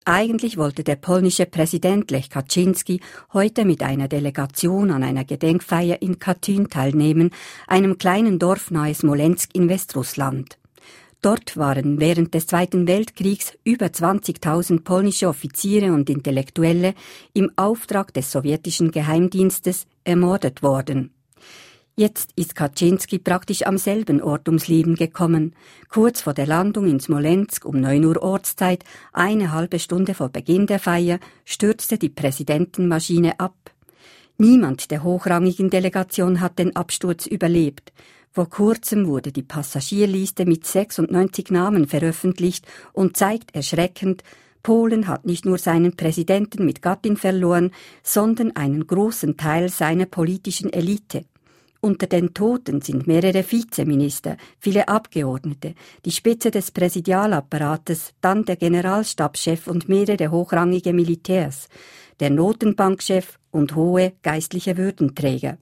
Eigentlich wollte der polnische Präsident Lech Kaczynski heute mit einer Delegation an einer Gedenkfeier in Katyn teilnehmen, einem kleinen Dorf nahe Smolensk in Westrussland. Dort waren während des Zweiten Weltkriegs über 20.000 polnische Offiziere und Intellektuelle im Auftrag des sowjetischen Geheimdienstes ermordet worden. Jetzt ist Kaczynski praktisch am selben Ort ums Leben gekommen. Kurz vor der Landung in Smolensk um 9 Uhr Ortszeit, eine halbe Stunde vor Beginn der Feier, stürzte die Präsidentenmaschine ab. Niemand der hochrangigen Delegation hat den Absturz überlebt. Vor kurzem wurde die Passagierliste mit 96 Namen veröffentlicht und zeigt erschreckend, Polen hat nicht nur seinen Präsidenten mit Gattin verloren, sondern einen großen Teil seiner politischen Elite. Unter den Toten sind mehrere Vizeminister, viele Abgeordnete, die Spitze des Präsidialapparates, dann der Generalstabschef und mehrere hochrangige Militärs, der Notenbankchef und hohe geistliche Würdenträger.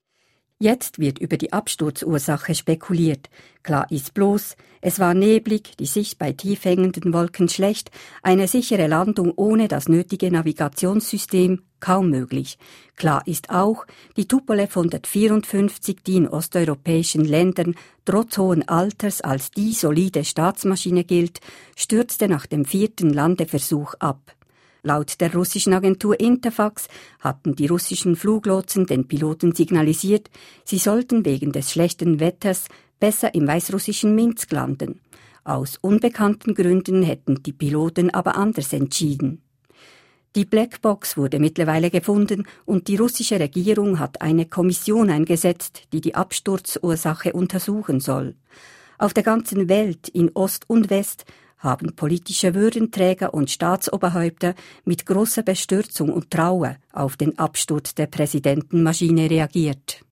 Jetzt wird über die Absturzursache spekuliert. Klar ist bloß, es war neblig, die Sicht bei tief hängenden Wolken schlecht, eine sichere Landung ohne das nötige Navigationssystem kaum möglich. Klar ist auch, die Tupolew 154, die in osteuropäischen Ländern trotz hohen Alters als die solide Staatsmaschine gilt, stürzte nach dem 4. Landeversuch ab. Laut der russischen Agentur Interfax hatten die russischen Fluglotsen den Piloten signalisiert, sie sollten wegen des schlechten Wetters besser im weißrussischen Minsk landen. Aus unbekannten Gründen hätten die Piloten aber anders entschieden. Die Blackbox wurde mittlerweile gefunden und die russische Regierung hat eine Kommission eingesetzt, die die Absturzursache untersuchen soll. Auf der ganzen Welt, in Ost und West, haben politische Würdenträger und Staatsoberhäupter mit großer Bestürzung und Trauer auf den Absturz der Präsidentenmaschine reagiert.